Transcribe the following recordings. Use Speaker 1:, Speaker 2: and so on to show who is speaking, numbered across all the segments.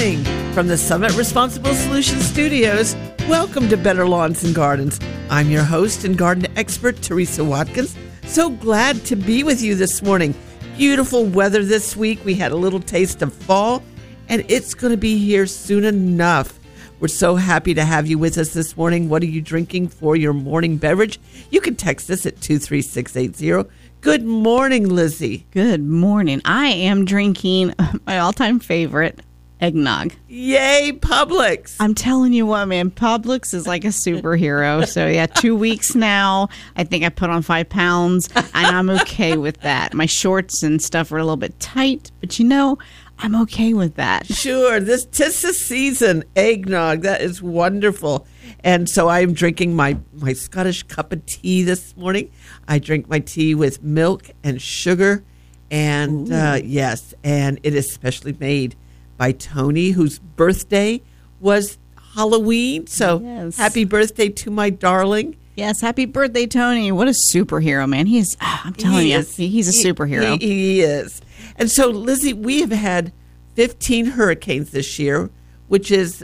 Speaker 1: morning from the Summit Responsible Solutions Studios. Welcome to Better Lawns and Gardens. I'm your host and garden expert, Teresa Watkins. So glad to be with you this morning. Beautiful weather this week. We had a little taste of fall, and it's going to be here soon enough. We're so happy to have you with us this morning. What are you drinking for your morning beverage? You can text us at 23680. Good morning, Lizzie.
Speaker 2: Good morning. I am drinking my all-time favorite, eggnog.
Speaker 1: Yay, Publix.
Speaker 2: I'm telling you what, man, Publix is like a superhero. So, yeah, 2 weeks now. I think I put on 5 pounds, and I'm okay with that. My shorts and stuff are a little bit tight, but I'm okay with that.
Speaker 1: Sure. Tis the season, eggnog. That is wonderful. And so I am drinking my Scottish cup of tea this morning. I drink my tea with milk and sugar. And yes, and it is specially made by Tony, whose birthday was Halloween. So yes. Happy birthday to my darling.
Speaker 2: Yes, happy birthday, Tony. What a superhero, man. I'm telling you, he's a superhero.
Speaker 1: He is. And so, Lizzie, we have had 15 hurricanes this year, which is,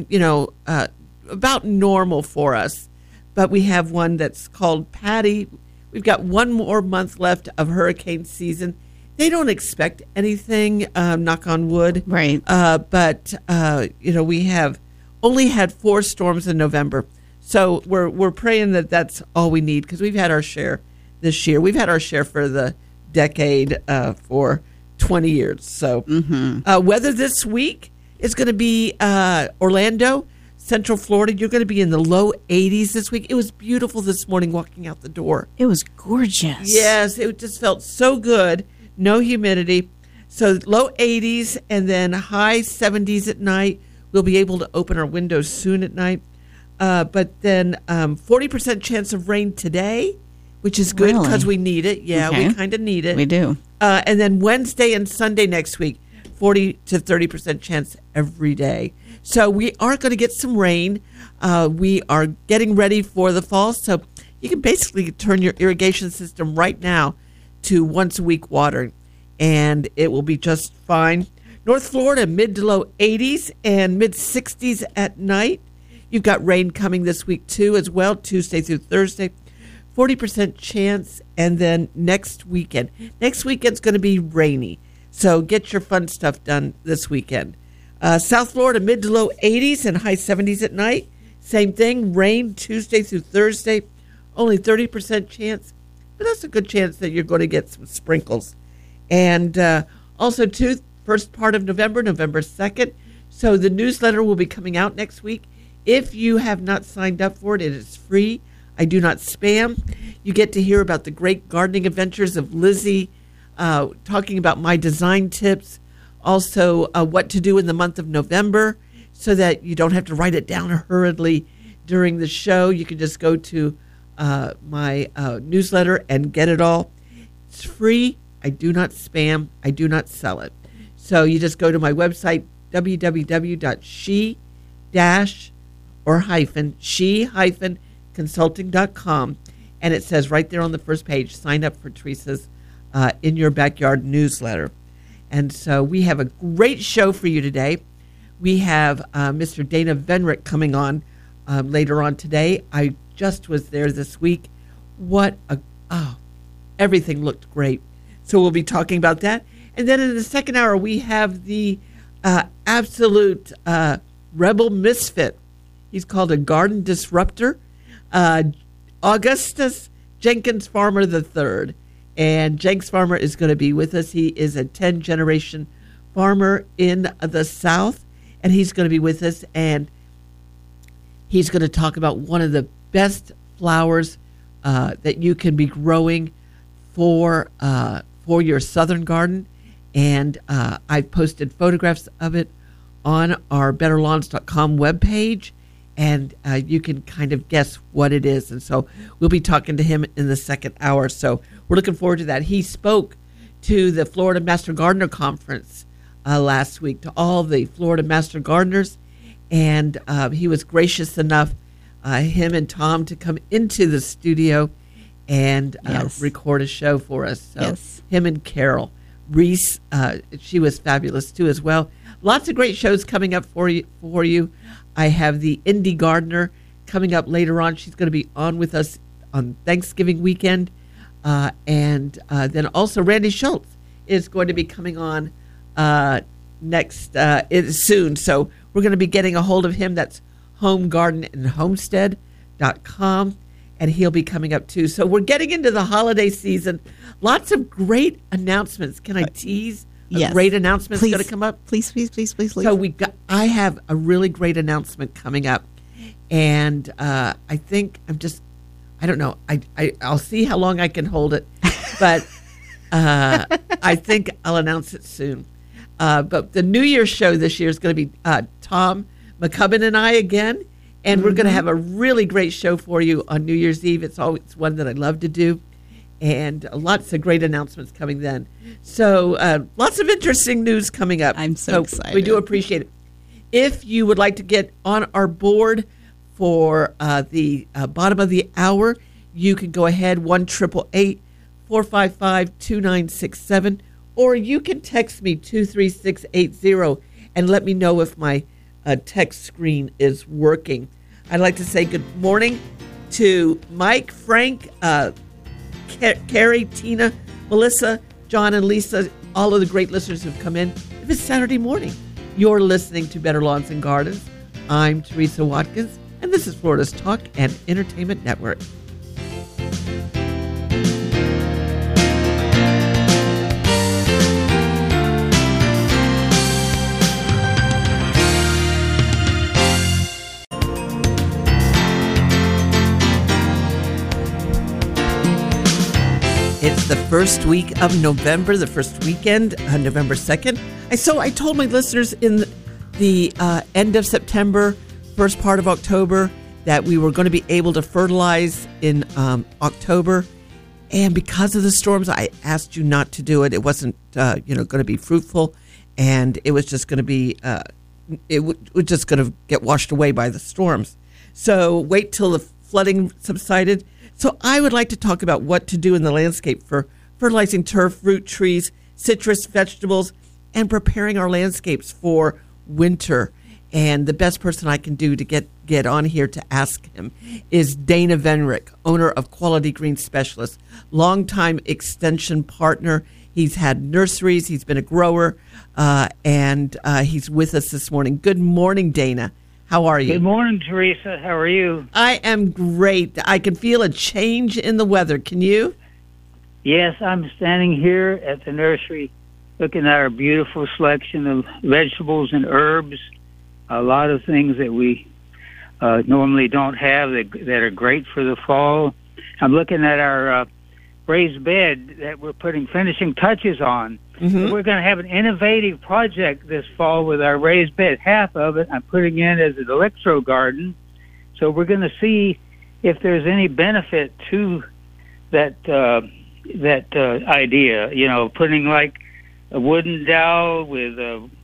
Speaker 1: about normal for us. But we have one that's called Patty. We've got one more month left of hurricane season. They don't expect anything, knock on wood.
Speaker 2: Right.
Speaker 1: But we have only had 4 storms in November. So we're praying that that's all we need, because we've had our share this year. We've had our share for the decade, for 20 years. So weather this week is going to be Orlando, Central Florida. You're going to be in the low 80s this week. It was beautiful this morning walking out the door.
Speaker 2: It was gorgeous.
Speaker 1: Yes, it just felt so good. No humidity. So low 80s and then high 70s at night. We'll be able to open our windows soon at night. But then 40% chance of rain today, which is good because we need it. Yeah,
Speaker 2: okay.
Speaker 1: We kind of need it.
Speaker 2: We do.
Speaker 1: And then Wednesday and Sunday next week, 40 to 30% chance every day. So we are going to get some rain. We are getting ready for the fall. So you can basically turn your irrigation system right now to once a week watering, and it will be just fine. North Florida, mid to low 80s and mid 60s at night. You've got rain coming this week, too, as well, Tuesday through Thursday. 40% chance, and then next weekend. Next weekend's going to be rainy, so get your fun stuff done this weekend. South Florida, mid to low 80s and high 70s at night. Same thing, rain Tuesday through Thursday. Only 30% chance, but that's a good chance that you're going to get some sprinkles. And also, too, first part of November, November 2nd. So the newsletter will be coming out next week. If you have not signed up for it, it is free. I do not spam. You get to hear about the great gardening adventures of Lizzie, talking about my design tips, also what to do in the month of November so that you don't have to write it down hurriedly during the show. You can just go to my newsletter and get it all. It's free. I do not spam. I do not sell it. So you just go to my website, she-consulting.com, and it says right there on the first page, sign up for Teresa's In Your Backyard newsletter. And so we have a great show for you today. We have Mr. Dana Venrick coming on later on today. I just was there this week. Everything looked great. So we'll be talking about that. And then in the second hour, we have the absolute rebel misfit. He's called a garden disruptor, Augustus Jenkins Farmer III. And Jenks Farmer is going to be with us. He is a 10-generation farmer in the South, and he's going to be with us. And he's going to talk about one of the best flowers that you can be growing for your southern garden. And I've posted photographs of it on our betterlawns.com webpage, and you can kind of guess what it is. And so we'll be talking to him in the second hour. So we're looking forward to that. He spoke to the Florida Master Gardener Conference last week, to all the Florida Master Gardeners, and he was gracious enough, him and Tom, to come into the studio and record a show for us. So him and Carol Reese, she was fabulous too as well. lots of great shows coming up for you. I have the Indie Gardener coming up later on. She's going to be on with us on Thanksgiving weekend. And then also Randy Schultz is going to be coming on soon. So we're going to be getting a hold of him. That's homegardenandhomestead.com. And he'll be coming up too. So we're getting into the holiday season. Lots of great announcements. Can I tease a great announcement that's going to come up?
Speaker 2: Please.
Speaker 1: So I have a really great announcement coming up. And I think I don't know. I'll see how long I can hold it. But I think I'll announce it soon. But the New Year's show this year is going to be Tom McCubbin and I again. And we're going to have a really great show for you on New Year's Eve. It's always one that I love to do. And lots of great announcements coming then. So lots of interesting news coming up.
Speaker 2: I'm so excited.
Speaker 1: We do appreciate it. If you would like to get on our board for the bottom of the hour, you can go ahead, 1-888-455-2967. Or you can text me 23680 and let me know if my text screen is working. I'd like to say good morning to Mike, Frank, Carrie, Tina, Melissa, John, and Lisa, all of the great listeners who've come in. If it's Saturday morning, you're listening to Better Lawns and Gardens. I'm Teresa Watkins, and this is Florida's Talk and Entertainment Network. It's the first week of November, the first weekend, November 2nd. So I told my listeners in the end of September, first part of October, that we were going to be able to fertilize in October. And because of the storms, I asked you not to do it. It wasn't, going to be fruitful. And it was just going to be, it was just going to get washed away by the storms. So wait till the flooding subsided. So I would like to talk about what to do in the landscape for fertilizing turf, root trees, citrus, vegetables, and preparing our landscapes for winter. And the best person I can do to get on here to ask him is Dana Venrick, owner of Quality Green Specialist, longtime extension partner. He's had nurseries. He's been a grower, and he's with us this morning. Good morning, Dana. How are you?
Speaker 3: Good morning, Teresa. How are you?
Speaker 1: I am great. I can feel a change in the weather. Can you?
Speaker 3: Yes, I'm standing here at the nursery looking at our beautiful selection of vegetables and herbs, a lot of things that we normally don't have that are great for the fall. I'm looking at our raised bed that we're putting finishing touches on. Mm-hmm. We're going to have an innovative project this fall with our raised bed. Half of it I'm putting in as an electro garden. So we're going to see if there's any benefit to that idea. You know, putting like a wooden dowel with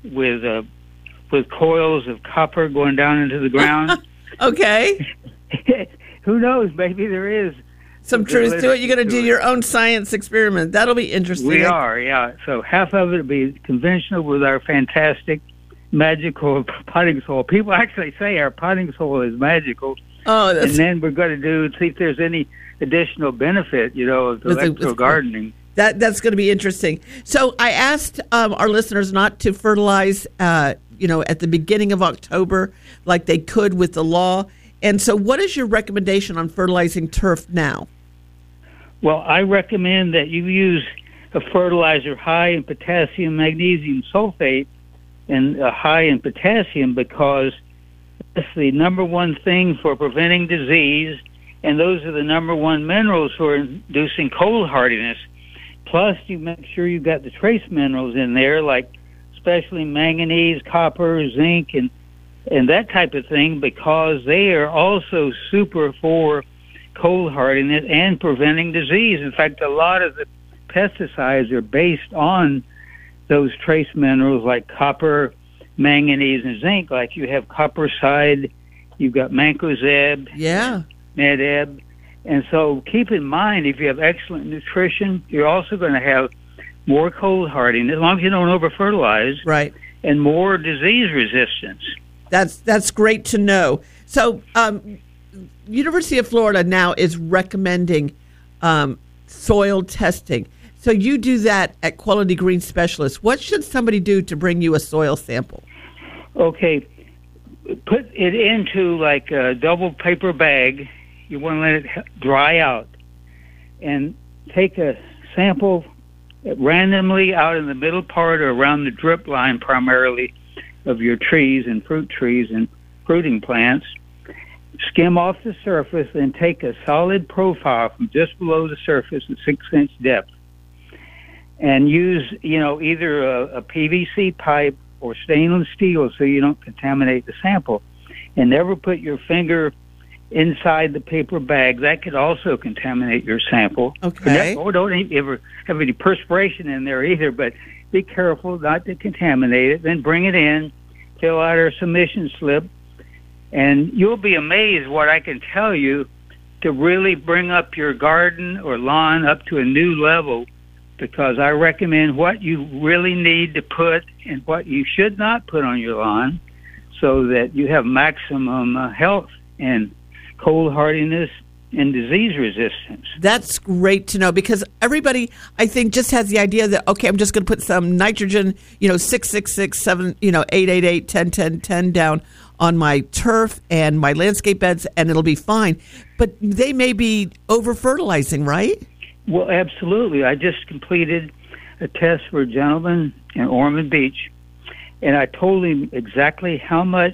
Speaker 3: coils of copper going down into the ground.
Speaker 1: Okay.
Speaker 3: Who knows? Maybe there is
Speaker 1: some truth to it. You're going to do your own science experiment. That'll be interesting.
Speaker 3: We are, yeah. So half of it will be conventional with our fantastic magical potting soil. People actually say our potting soil is magical.
Speaker 1: Oh,
Speaker 3: and then we're going to see if there's any additional benefit, of electro gardening.
Speaker 1: That's going to be interesting. So I asked our listeners not to fertilize, at the beginning of October, like they could with the law. And so what is your recommendation on fertilizing turf now?
Speaker 3: Well, I recommend that you use a fertilizer high in potassium, magnesium sulfate, and high in potassium because that's the number one thing for preventing disease, and those are the number one minerals for inducing cold hardiness. Plus, you make sure you've got the trace minerals in there, like especially manganese, copper, zinc, and that type of thing, because they are also super for cold hardiness and preventing disease. In fact, a lot of the pesticides are based on those trace minerals like copper, manganese, and zinc. Like you have Coppercide, you've got Mancozeb, Medeb. And so keep in mind, if you have excellent nutrition, you're also going to have more cold hardiness, as long as you don't over-fertilize.
Speaker 1: Right.
Speaker 3: and more disease resistance.
Speaker 1: That's great to know. So, University of Florida now is recommending soil testing. So you do that at Quality Green Specialists. What should somebody do to bring you a soil sample?
Speaker 3: Okay, put it into like a double paper bag. You want to let it dry out, and take a sample randomly out in the middle part or around the drip line primarily of your trees and fruit trees and fruiting plants. Skim off the surface and take a solid profile from just below the surface at 6-inch depth, and use either a PVC pipe or stainless steel so you don't contaminate the sample. And never put your finger inside the paper bag. That could also contaminate your sample.
Speaker 1: Okay.
Speaker 3: Don't ever have any perspiration in there either, but be careful not to contaminate it. Then bring it in, fill out our submission slip, and you'll be amazed what I can tell you to really bring up your garden or lawn up to a new level, because I recommend what you really need to put and what you should not put on your lawn so that you have maximum health and cold hardiness and disease resistance.
Speaker 1: That's great to know, because everybody, I think, just has the idea that, okay, I'm just going to put some nitrogen, 666, 7, 888, 10, 10, 10 down on my turf and my landscape beds, and it'll be fine. But they may be over-fertilizing, right?
Speaker 3: Well, absolutely. I just completed a test for a gentleman in Ormond Beach, and I told him exactly how much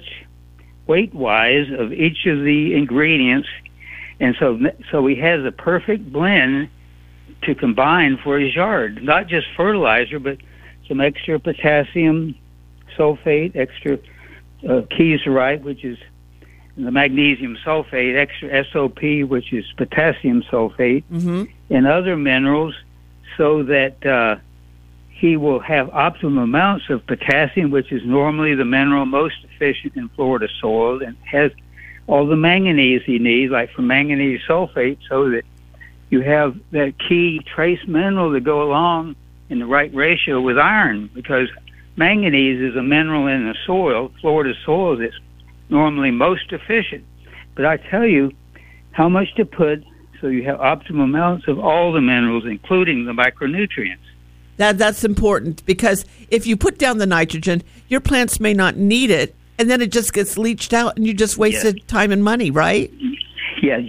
Speaker 3: weight-wise of each of the ingredients, and so he has a perfect blend to combine for his yard. Not just fertilizer, but some extra potassium sulfate, extra kieserite, which is the magnesium sulfate, extra SOP, which is potassium sulfate, and other minerals, so that he will have optimum amounts of potassium, which is normally the mineral most efficient in Florida soil, and has all the manganese he needs, like for manganese sulfate, so that you have that key trace mineral to go along in the right ratio with iron, because manganese is a mineral in the soil, Florida soil, that's normally most efficient. But I tell you how much to put so you have optimum amounts of all the minerals, including the micronutrients.
Speaker 1: That's important, because if you put down the nitrogen, your plants may not need it, and then it just gets leached out, and you just wasted time and money, right?
Speaker 3: Yeah,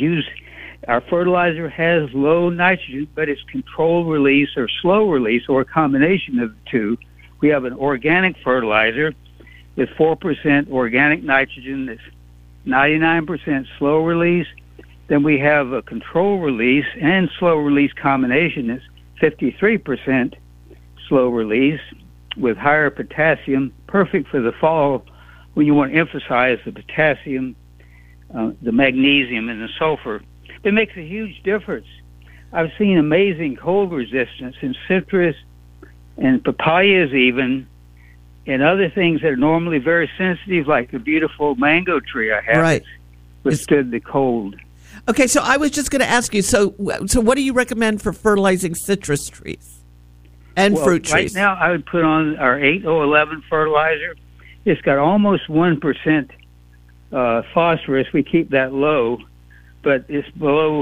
Speaker 3: our fertilizer has low nitrogen, but it's controlled release or slow release, or a combination of the two. We have an organic fertilizer with 4% organic nitrogen that's 99% slow release. Then we have a control release and slow release combination that's 53% slow release with higher potassium, perfect for the fall when you want to emphasize the potassium, the magnesium, and the sulfur. It makes a huge difference. I've seen amazing cold resistance in citrus and papayas even, and other things that are normally very sensitive, like the beautiful mango tree I have,
Speaker 1: right,
Speaker 3: withstood the cold.
Speaker 1: Okay, so I was just going to ask you, so what do you recommend for fertilizing citrus trees and fruit trees?
Speaker 3: Right now, I would put on our 8011 fertilizer. It's got almost 1% phosphorus. We keep that low, but it's below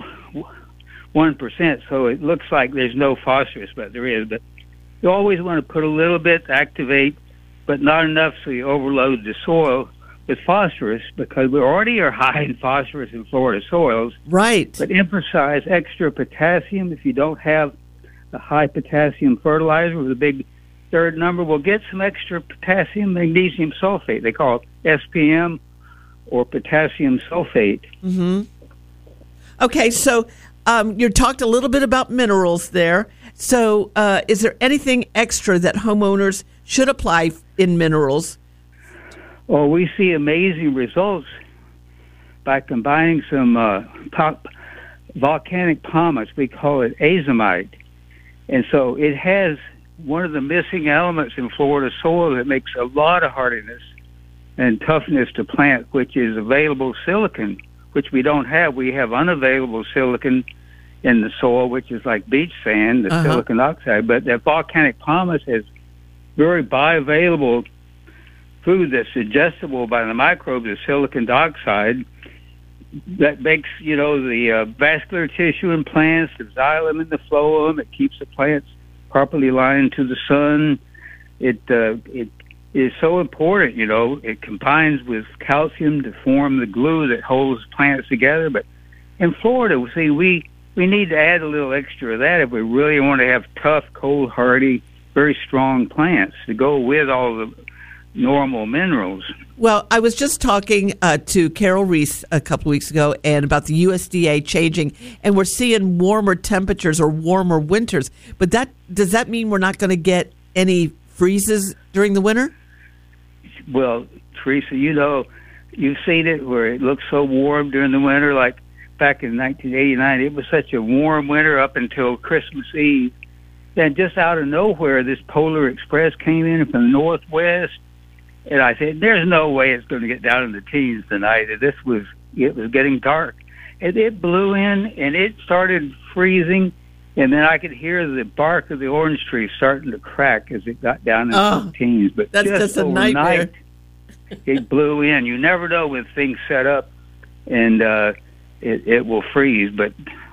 Speaker 3: 1%, so it looks like there's no phosphorus, but there is. But you always want to put a little bit to activate, but not enough so you overload the soil with phosphorus, because we already are high in phosphorus in Florida soils.
Speaker 1: Right.
Speaker 3: But emphasize extra potassium. If you don't have a high potassium fertilizer with a big third number, we'll get some extra potassium magnesium sulfate. They call it SPM or potassium sulfate.
Speaker 1: Mm-hmm. Okay, so you talked a little bit about minerals there. So is there anything extra that homeowners should apply in minerals?
Speaker 3: Oh, we see amazing results by combining some volcanic pumice. We call it azomite. And so it has one of the missing elements in Florida soil that makes a lot of hardiness and toughness to plant, which is available silicon, which we don't have. We have unavailable silicon in the soil, which is like beach sand, the silicon oxide. But that volcanic pumice has very bioavailable food that's digestible by the microbes is silicon dioxide. That makes, the vascular tissue in plants, the xylem and the phloem. It keeps the plants properly aligned to the sun. It is so important, It combines with calcium to form the glue that holds plants together. But in Florida, see, we need to add a little extra of that if we really want to have tough, cold, hardy, very strong plants to go with all the normal minerals.
Speaker 1: Well, I was just talking to Carol Reese a couple of weeks ago and about the USDA changing, and we're seeing warmer temperatures or warmer winters. But does that mean we're not going to get any freezes during the winter?
Speaker 3: Well, Teresa, you've seen it where it looks so warm during the winter. Like back in 1989, it was such a warm winter up until Christmas Eve. Then just out of nowhere, this Polar Express came in from the northwest. And I said, there's no way it's going to get down in the teens tonight. It was getting dark. And it blew in, and it started freezing. And then I could hear the bark of the orange tree starting to crack as it got down into the teens. But
Speaker 1: that's just a nightmare.
Speaker 3: It blew in. You never know when things set up, and it will freeze. But,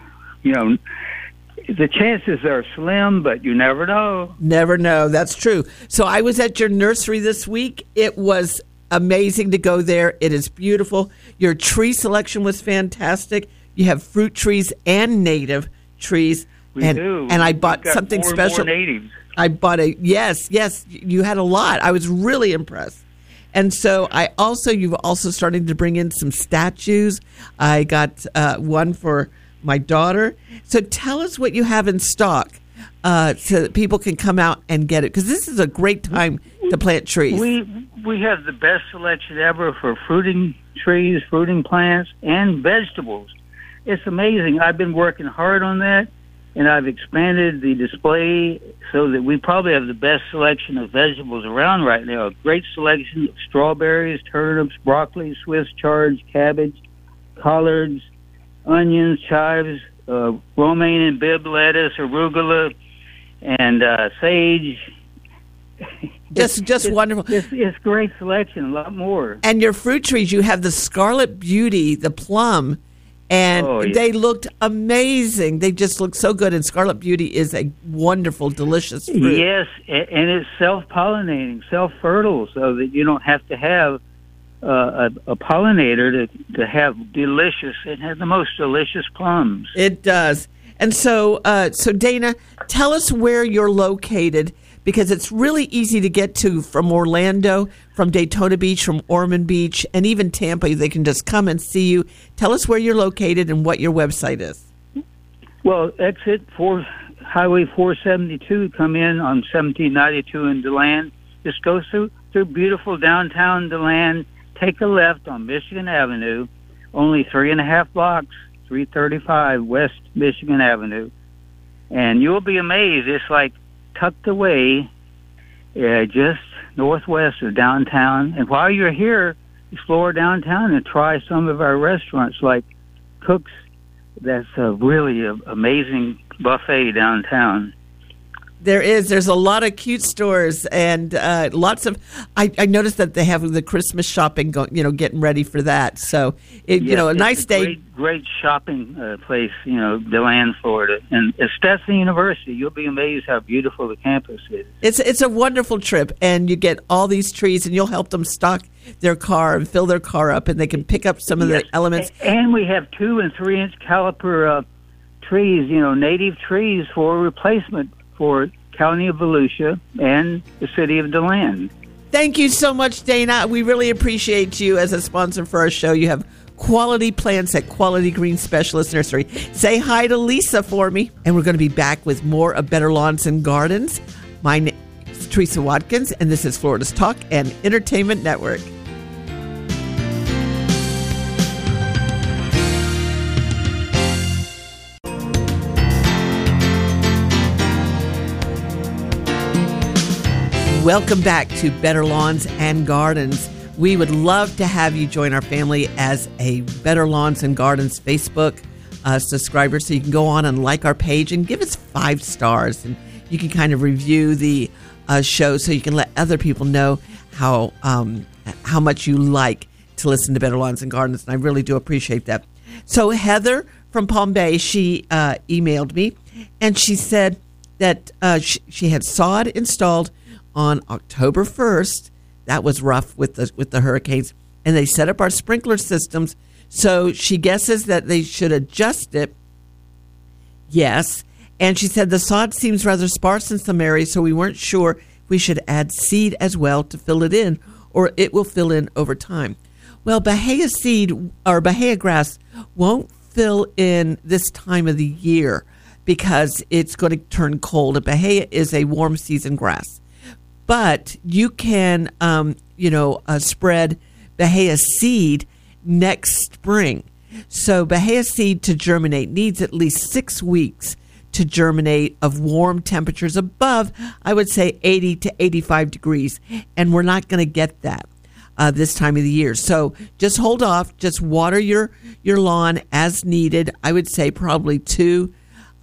Speaker 3: the chances are slim, but you never know.
Speaker 1: Never know. That's true. So I was at your nursery this week. It was amazing to go there. It is beautiful. Your tree selection was fantastic. You have fruit trees and native trees.
Speaker 3: We do.
Speaker 1: And I bought something
Speaker 3: more
Speaker 1: special.
Speaker 3: More natives.
Speaker 1: I bought yes. You had a lot. I was really impressed. And so you've also started to bring in some statues. I got one for my daughter. So tell us what you have in stock so that people can come out and get it, because this is a great time to plant trees.
Speaker 3: We have the best selection ever for fruiting trees, fruiting plants, and vegetables. It's amazing. I've been working hard on that, and I've expanded the display so that we probably have the best selection of vegetables around right now. A great selection of strawberries, turnips, broccoli, Swiss chard, cabbage, collards, onions, chives, romaine and Bibb lettuce, arugula, and sage.
Speaker 1: Just wonderful.
Speaker 3: It's great selection, a lot more.
Speaker 1: And your fruit trees, you have the Scarlet Beauty, the plum, and they looked amazing. They just look so good. And Scarlet Beauty is a wonderful, delicious fruit.
Speaker 3: Yes, and it's self-pollinating, self-fertile, so that you don't have to have a pollinator to have delicious. It has the most delicious plums.
Speaker 1: It does. And so Dana, tell us where you're located, because it's really easy to get to from Orlando, from Daytona Beach, from Ormond Beach, and even Tampa. They can just come and see you. Tell us where you're located and what your website is.
Speaker 3: Well, exit Highway 472, come in on 1792 in DeLand. Just go through beautiful downtown DeLand. Take a left on Michigan Avenue, only 3.5 blocks, 335 West Michigan Avenue. And you'll be amazed. It's like tucked away just northwest of downtown. And while you're here, explore downtown and try some of our restaurants like Cook's. That's a really amazing buffet downtown.
Speaker 1: There's a lot of cute stores and lots of. I noticed that they have the Christmas shopping getting ready for that. So a nice day.
Speaker 3: Great shopping place, DeLand, Florida, and at Stetson University. You'll be amazed how beautiful the campus is.
Speaker 1: It's a wonderful trip, and you get all these trees, and you'll help them stock their car and fill their car up, and they can pick up some of the elements.
Speaker 3: And we have 2 and 3 inch caliper trees, native trees for replacement for County of Volusia and the city of DeLand.
Speaker 1: Thank you so much, Dana. We really appreciate you as a sponsor for our show. You have quality plants at Quality Green Specialist Nursery. Say hi to Lisa for me. And we're going to be back with more of Better Lawns and Gardens. My name is Teresa Watkins, and this is Florida's Talk and Entertainment Network. Welcome back to Better Lawns and Gardens. We would love to have you join our family as a Better Lawns and Gardens Facebook subscriber, so you can go on and like our page and give us 5 stars. And you can kind of review the show so you can let other people know how much you like to listen to Better Lawns and Gardens, and I really do appreciate that. So Heather from Palm Bay, she emailed me, and she said that she had sod installed on October 1st. That was rough with the hurricanes, and they set up our sprinkler systems. So she guesses that they should adjust it. Yes, and she said the sod seems rather sparse in some areas, so we weren't sure if we should add seed as well to fill it in, or it will fill in over time. Well, Bahia seed or Bahia grass won't fill in this time of the year because it's going to turn cold. And Bahia is a warm season grass. But you can, spread Bahia seed next spring. So Bahia seed to germinate needs at least 6 weeks to germinate of warm temperatures above, I would say, 80 to 85 degrees. And we're not going to get that this time of the year. So just hold off. Just water your lawn as needed. I would say probably 2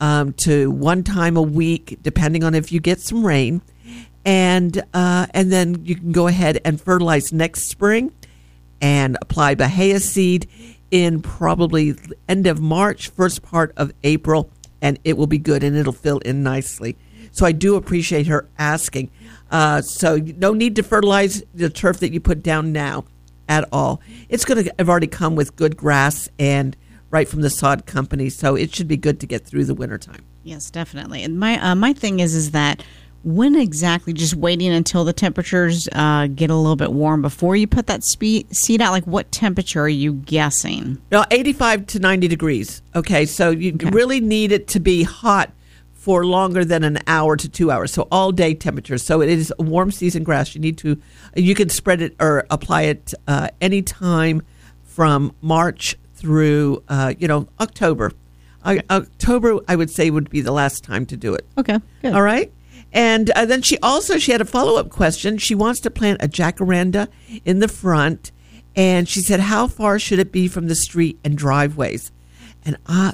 Speaker 1: to 1 time a week, depending on if you get some rain. And then you can go ahead and fertilize next spring and apply Bahia seed in probably end of March, first part of April, and it will be good and it'll fill in nicely. So I do appreciate her asking. So no need to fertilize the turf that you put down now at all. It's going to have already come with good grass and right from the sod company, so it should be good to get through the wintertime.
Speaker 2: Yes, definitely. And my thing is that when exactly, just waiting until the temperatures get a little bit warm before you put that seed out? Like, what temperature are you guessing?
Speaker 1: 85 to 90 degrees. Okay, so you really need it to be hot for longer than an hour to 2 hours. So all day temperature. So it is a warm season grass. You can spread it or apply it anytime from March through, October. October, I would say, would be the last time to do it.
Speaker 2: Okay, good.
Speaker 1: All right. And then she had a follow-up question. She wants to plant a jacaranda in the front. And she said, how far should it be from the street and driveways? And,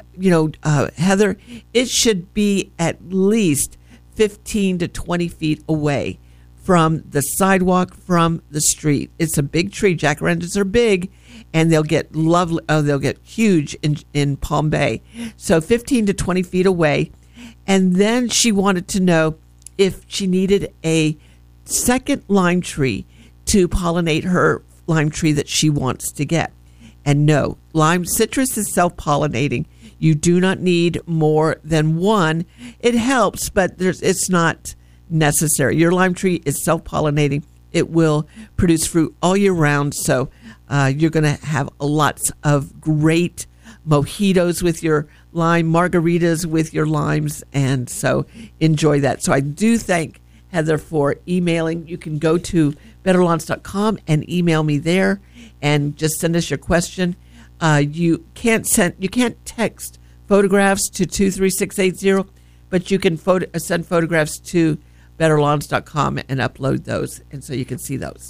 Speaker 1: Heather, it should be at least 15 to 20 feet away from the sidewalk, from the street. It's a big tree. Jacarandas are big, and they'll get lovely. They'll get huge in Palm Bay. So 15 to 20 feet away. And then she wanted to know if she needed a second lime tree to pollinate her lime tree that she wants to get. And no, lime citrus is self-pollinating. You do not need more than one. It helps, but it's not necessary. Your lime tree is self-pollinating. It will produce fruit all year round. So you're going to have lots of great mojitos with your lime, margaritas with your limes, and so enjoy that. So I do thank Heather for emailing. You can go to betterlawns.com and email me there and just send us your question. You can't text photographs to 23680, but you can send photographs to betterlawns.com and upload those, and so you can see those.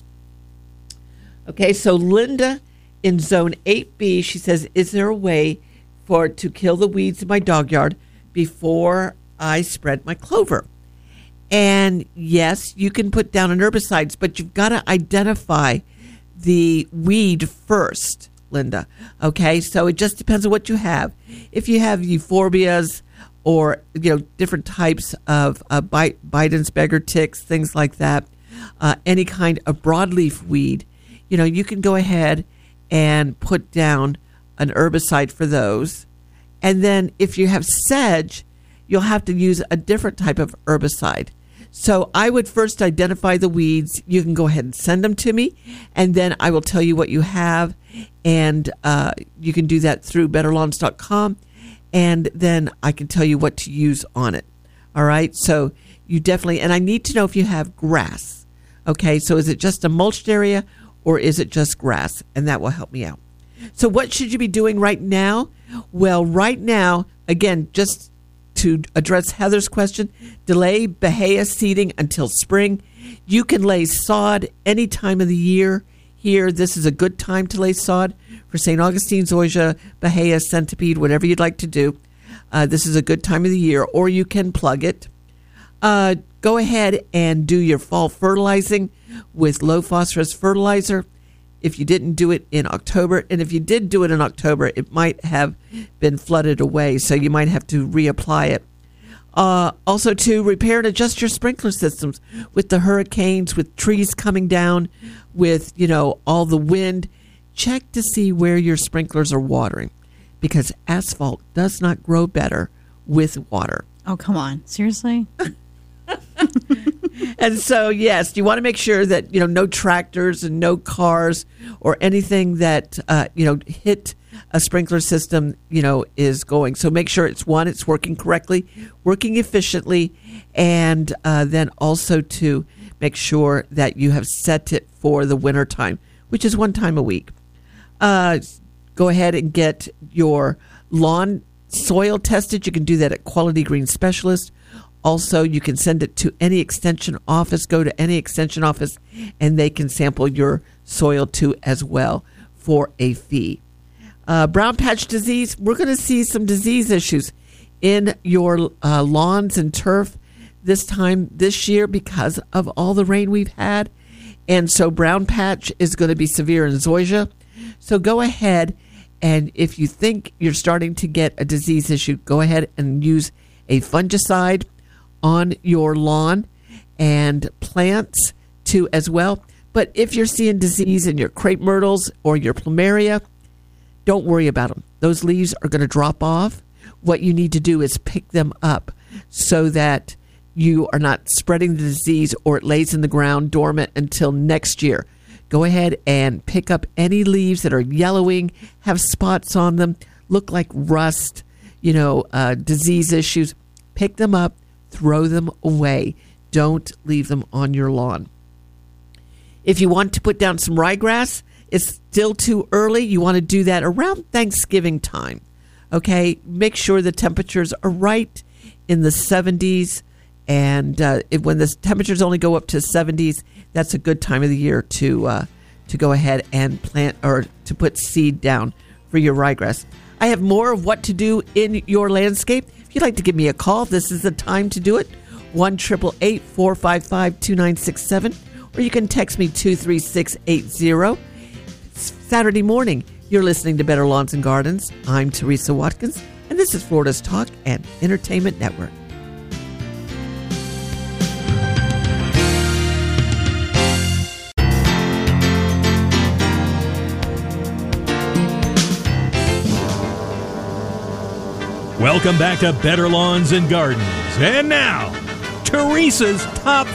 Speaker 1: Okay, so Linda in Zone 8B, she says, is there a way to kill the weeds in my dog yard before I spread my clover? And yes, you can put down an herbicides, but you've got to identify the weed first, Linda. Okay, so it just depends on what you have. If you have euphorbias or different types of Biden's beggar ticks, things like that, any kind of broadleaf weed, you can go ahead and put down an herbicide for those. And then if you have sedge, you'll have to use a different type of herbicide. So I would first identify the weeds. You can go ahead and send them to me, and then I will tell you what you have. And you can do that through betterlawns.com, and then I can tell you what to use on it. All right? So you definitely, and I need to know if you have grass. Okay, so is it just a mulched area, or is it just grass? And that will help me out. So what should you be doing right now? Well, right now, again, just to address Heather's question, delay Bahia seeding until spring. You can lay sod any time of the year. Here, this is a good time to lay sod for St. Augustine, zoysia, Bahia, centipede, whatever you'd like to do. This is a good time of the year, or you can plug it. Go ahead and do your fall fertilizing with low phosphorus fertilizer. If you didn't do it in October, and if you did do it in October, it might have been flooded away, so you might have to reapply it. Also, to repair and adjust your sprinkler systems with the hurricanes, with trees coming down, with, all the wind. Check to see where your sprinklers are watering, because asphalt does not grow better with water.
Speaker 2: Oh, come on. Seriously?
Speaker 1: And so, yes, you want to make sure that, no tractors and no cars or anything that, hit a sprinkler system, is going. So make sure it's working correctly, working efficiently, and then also to make sure that you have set it for the winter time, which is one time a week. Go ahead and get your lawn soil tested. You can do that at Quality Green Specialist. Also, you can send it to any extension office. Go to any extension office, and they can sample your soil too as well for a fee. Brown patch disease, we're going to see some disease issues in your lawns and turf this year because of all the rain we've had. And so brown patch is going to be severe in zoysia. So go ahead, and if you think you're starting to get a disease issue, go ahead and use a fungicide on your lawn and plants too as well. But if you're seeing disease in your crepe myrtles or your plumeria, don't worry about them. Those leaves are going to drop off. What you need to do is pick them up so that you are not spreading the disease or it lays in the ground dormant until next year. Go ahead and pick up any leaves that are yellowing, have spots on them, look like rust, disease issues. Pick them up, throw them away. Don't leave them on your lawn. If you want to put down some ryegrass, it's still too early. You want to do that around Thanksgiving time. Okay? Make sure the temperatures are right in the 70s. And when the temperatures only go up to 70s, that's a good time of the year to go ahead and plant or to put seed down for your ryegrass. I have more of what to do in your landscape. If you'd like to give me a call, this is the time to do it. 1-888-455-2967. Or you can text me 23680. Saturday morning, you're listening to Better Lawns and Gardens. I'm Teresa Watkins, and this is Florida's Talk and Entertainment Network.
Speaker 4: Welcome back to Better Lawns and Gardens. And now, Teresa's Top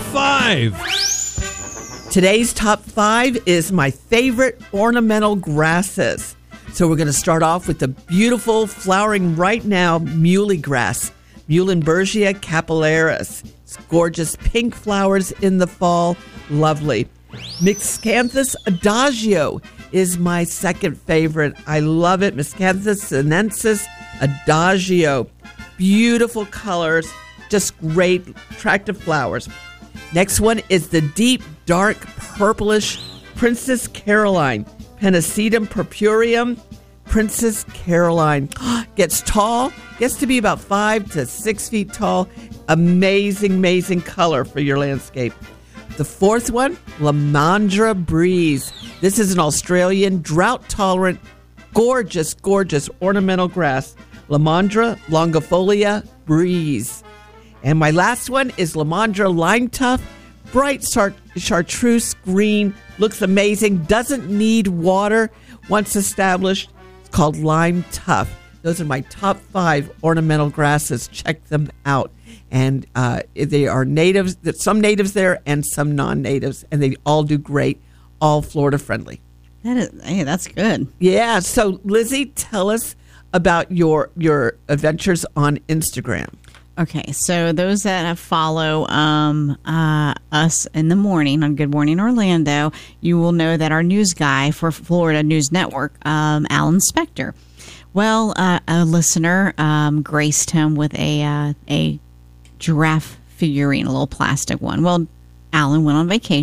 Speaker 4: 5.
Speaker 1: Today's Top 5 is my favorite ornamental grasses. So we're going to start off with the beautiful, flowering right now, muhly grass. Muhlenbergia capillaris. It's gorgeous pink flowers in the fall. Lovely. Miscanthus adagio is my second favorite. I love it. Miscanthus sinensis adagio. Beautiful colors. Just great, attractive flowers. Next one is the deep, dark, purplish Princess Caroline. Pennisetum purpureum. Princess Caroline. Gets tall. Gets to be about 5 to 6 feet tall. Amazing, amazing color for your landscape. The fourth one, Lamandra Breeze. This is an Australian, drought-tolerant, gorgeous, gorgeous ornamental grass. Lamandra longifolia Breeze. And my last one is Lamandra Lime Tuft. Bright chartreuse green. Looks amazing. Doesn't need water once established. It's called Lime Tuft. Those are my top 5 ornamental grasses. Check them out. And they are natives. There's some natives there and some non-natives. And they all do great. All Florida friendly.
Speaker 2: That's good.
Speaker 1: Yeah. So Lizzie, tell us about your adventures on Instagram.
Speaker 2: Okay, so those that follow us in the morning on Good Morning Orlando, you will know that our news guy for Florida News Network, Alan Spector, well, a listener graced him with a giraffe figurine, a little plastic one. Well, Alan went on vacation,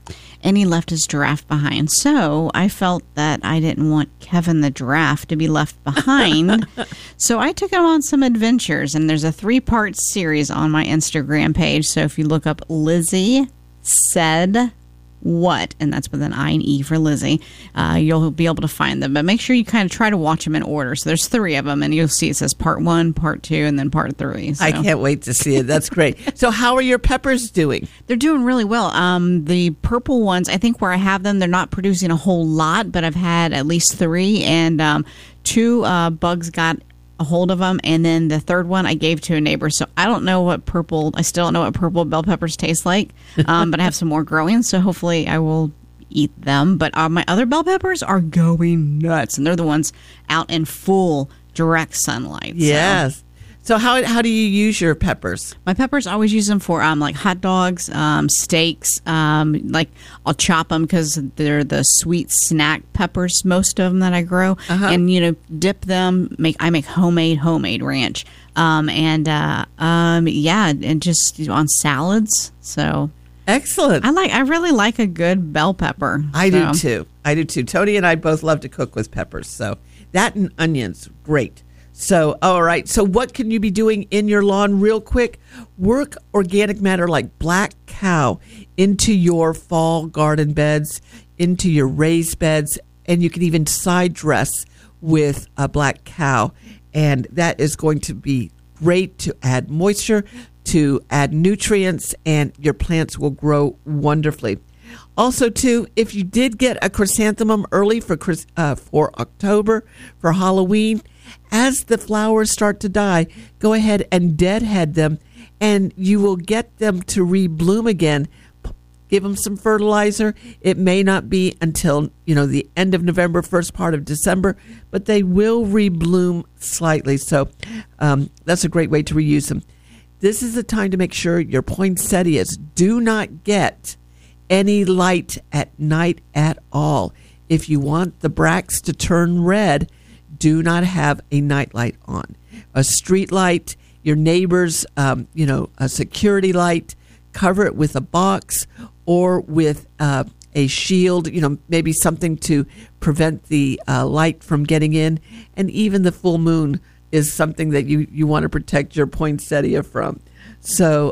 Speaker 2: And he left his giraffe behind. So I felt that I didn't want Kevin the giraffe to be left behind. So I took him on some adventures. And there's a 3-part series on my Instagram page. So if you look up Lizzie Said What, and that's with an I and E for Lizzie, you'll be able to find them. But make sure you kind of try to watch them in order. So there's 3 of them, and you'll see it says part 1, part 2, and then part 3. So.
Speaker 1: I can't wait to see it. That's great. So how are your peppers doing?
Speaker 2: They're doing really well. The purple ones, I think where I have them, they're not producing a whole lot, but I've had at least 3, and 2 bugs got a hold of them, and then the 3rd one I gave to a neighbor. So I still don't know what purple bell peppers taste like, but I have some more growing, so hopefully I will eat them. But my other bell peppers are going nuts, and they're the ones out in full direct sunlight.
Speaker 1: Yes. So how do you use your peppers?
Speaker 2: My peppers, I always use them for like hot dogs, steaks. Like I'll chop them because they're the sweet snack peppers, most of them that I grow, and dip them. I make homemade ranch, and just on salads. So
Speaker 1: excellent.
Speaker 2: I really like a good bell pepper.
Speaker 1: I do too. Tony and I both love to cook with peppers. So that and onions, great. So, all right. So what can you be doing in your lawn real quick? Work organic matter like Black Cow into your fall garden beds, into your raised beds, and you can even side dress with a Black Cow. And that is going to be great to add moisture, to add nutrients, and your plants will grow wonderfully. Also, too, if you did get a chrysanthemum early for October, for Halloween, as the flowers start to die, go ahead and deadhead them, and you will get them to rebloom again. Give them some fertilizer. It may not be until the end of November, first part of December, but they will rebloom slightly. So that's a great way to reuse them. This is the time to make sure your poinsettias do not get any light at night at all. If you want the bracts to turn red, do not have a night light on. A street light, your neighbor's, a security light, cover it with a box or with a shield, maybe something to prevent the light from getting in. And even the full moon is something that you want to protect your poinsettia from. So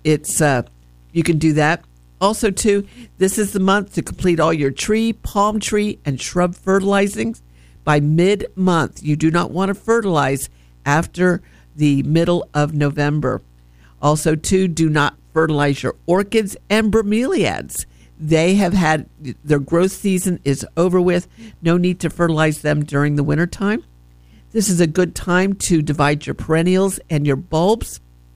Speaker 1: you can do that. Also, too, this is the month to complete all your tree, palm tree, and shrub fertilizing. By mid-month, you do not want to fertilize after the middle of November. Also, too, do not fertilize your orchids and bromeliads. They have had their growth season is over with. No need to fertilize them during the wintertime. This is a good time to divide your perennials and your bulbs.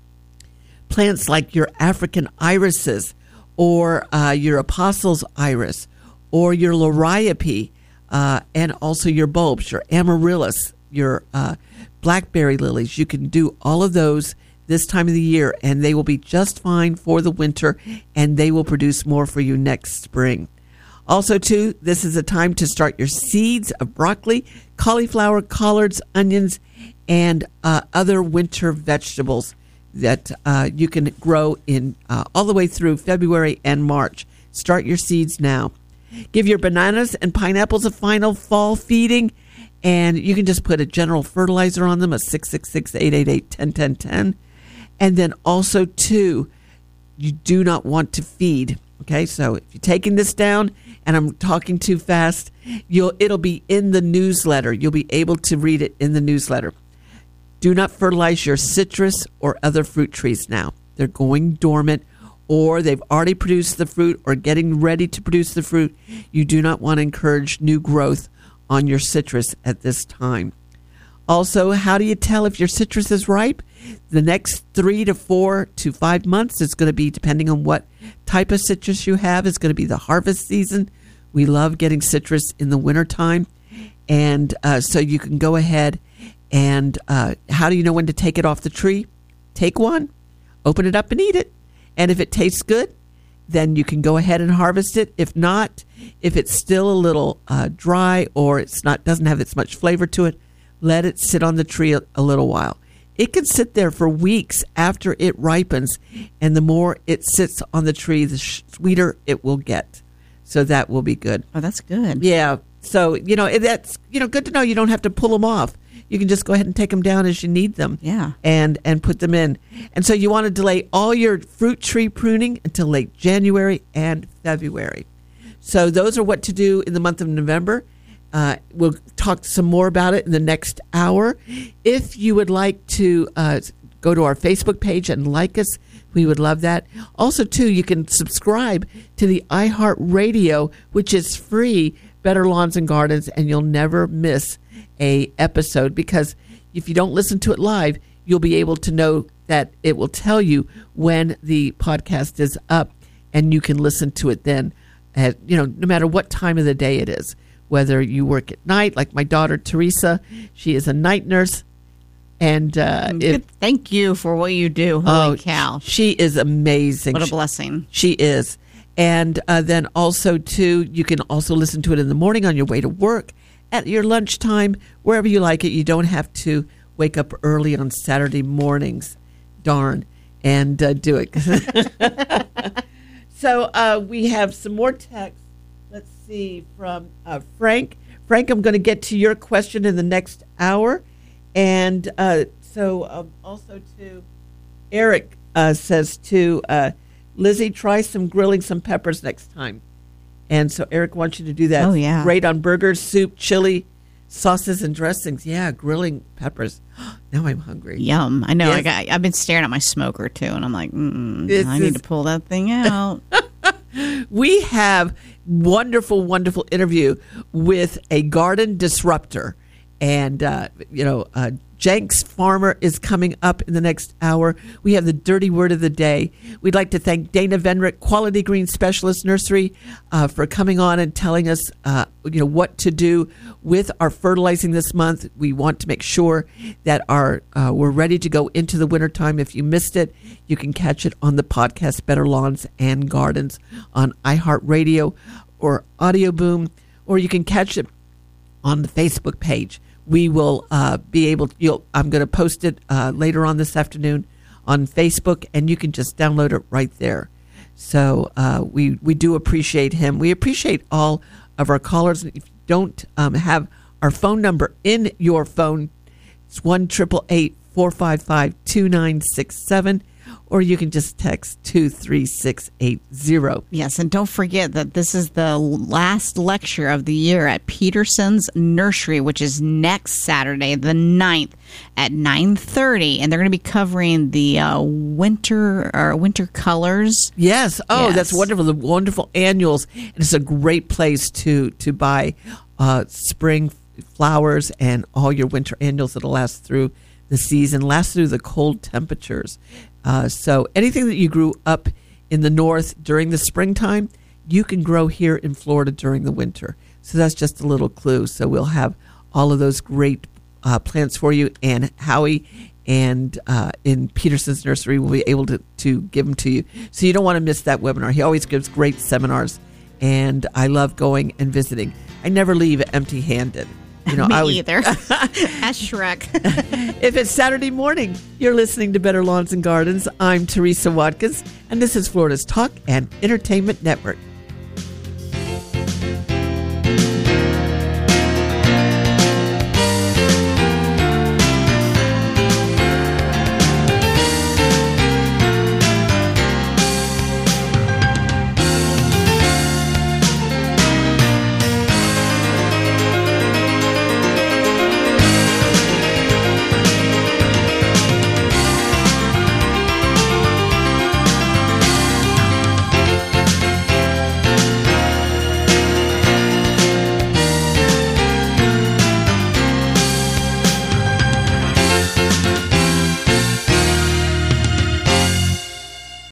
Speaker 1: Plants like your African irises, or your apostles iris, or your liriope, and also your bulbs, your amaryllis, your blackberry lilies. You can do all of those this time of the year, and they will be just fine for the winter, and they will produce more for you next spring. Also, too, this is a time to start your seeds of broccoli, cauliflower, collards, onions, and other winter vegetables that you can grow in all the way through February and March. Start your seeds now. Give your bananas and pineapples a final fall feeding, and you can just put a general fertilizer on them, a 666-888-101010. And then also, too, you do not want to feed. Okay, so if you're taking this down and I'm talking too fast, it'll be in the newsletter. You'll be able to read it in the newsletter. Do not fertilize your citrus or other fruit trees now. They're going dormant, or they've already produced the fruit or getting ready to produce the fruit. You do not want to encourage new growth on your citrus at this time. Also, how do you tell if your citrus is ripe? The next 3 to 4 to 5 months is going to be, depending on what type of citrus you have, is going to be the harvest season. We love getting citrus in the wintertime. And so you can go ahead and how do you know when to take it off the tree? Take one, open it up and eat it. And if it tastes good, then you can go ahead and harvest it. If not, if it's still a little dry or doesn't have as much flavor to it, let it sit on the tree a little while. It can sit there for weeks after it ripens, and the more it sits on the tree, the sweeter it will get. So that will be good.
Speaker 2: Oh, that's good.
Speaker 1: Yeah. So, that's, good to know you don't have to pull them off. You can just go ahead and take them down as you need them.
Speaker 2: Yeah.
Speaker 1: And put them in. And so you want to delay all your fruit tree pruning until late January and February. So those are what to do in the month of November. We'll talk some more about it in the next hour. If you would like to go to our Facebook page and like us, we would love that. Also, too, you can subscribe to the iHeartRadio, which is free, Better Lawns and Gardens, and you'll never miss a episode, because if you don't listen to it live, you'll be able to know that it will tell you when the podcast is up, and you can listen to it then at, no matter what time of the day it is, whether you work at night, like my daughter Teresa, she is a night nurse. And
Speaker 2: thank you for what you do. Holy cow.
Speaker 1: She is amazing.
Speaker 2: What a blessing.
Speaker 1: She is. And then also, too, you can also listen to it in the morning on your way to work, at your lunchtime, wherever you like it. You don't have to wake up early on Saturday mornings, darn, and do it. So we have some more text. Let's see, from Frank. Frank, I'm going to get to your question in the next hour. And also to Eric says to Lizzie, try grilling some peppers next time. And so Eric wants you to do that.
Speaker 2: Oh, yeah.
Speaker 1: Great on burgers, soup, chili, sauces, and dressings. Yeah, grilling peppers. Now I'm hungry.
Speaker 2: Yum. I know.
Speaker 1: Yes.
Speaker 2: I've been staring at my smoker, too, and I'm like, I need to pull that thing out.
Speaker 1: We have wonderful, wonderful interview with a garden disruptor. And, Jenks Farmer is coming up in the next hour. We have the dirty word of the day. We'd like to thank Dana Venrick, Quality Green Specialist Nursery, for coming on and telling us, what to do with our fertilizing this month. We want to make sure that we're ready to go into the wintertime. If you missed it, you can catch it on the podcast Better Lawns and Gardens on iHeartRadio or Audio Boom, or you can catch it on the Facebook page. We will be able to, I'm going to post it later on this afternoon on Facebook, and you can just download it right there. So we do appreciate him. We appreciate all of our callers. If you don't have our phone number in your phone, it's 1-888-455-2967. Or you can just text 23680.
Speaker 2: Yes, and don't forget that this is the last lecture of the year at Peterson's Nursery, which is next Saturday, the 9th at 9:30, and they're going to be covering the winter colors.
Speaker 1: Yes. Oh,
Speaker 2: Yes.
Speaker 1: That's wonderful. The wonderful annuals. And it's a great place to buy spring flowers and all your winter annuals that'll last through the season, last through the cold temperatures. So anything that you grew up in the north during the springtime, you can grow here in Florida during the winter. So that's just a little clue. So we'll have all of those great plants for you, and Howie and in Peterson's Nursery will be able to give them to you. So you don't want to miss that webinar. He always gives great seminars, and I love going and visiting. I never leave empty-handed.
Speaker 2: Me either. As Shrek.
Speaker 1: If it's Saturday morning, you're listening to Better Lawns and Gardens. I'm Teresa Watkins, and this is Florida's Talk and Entertainment Network.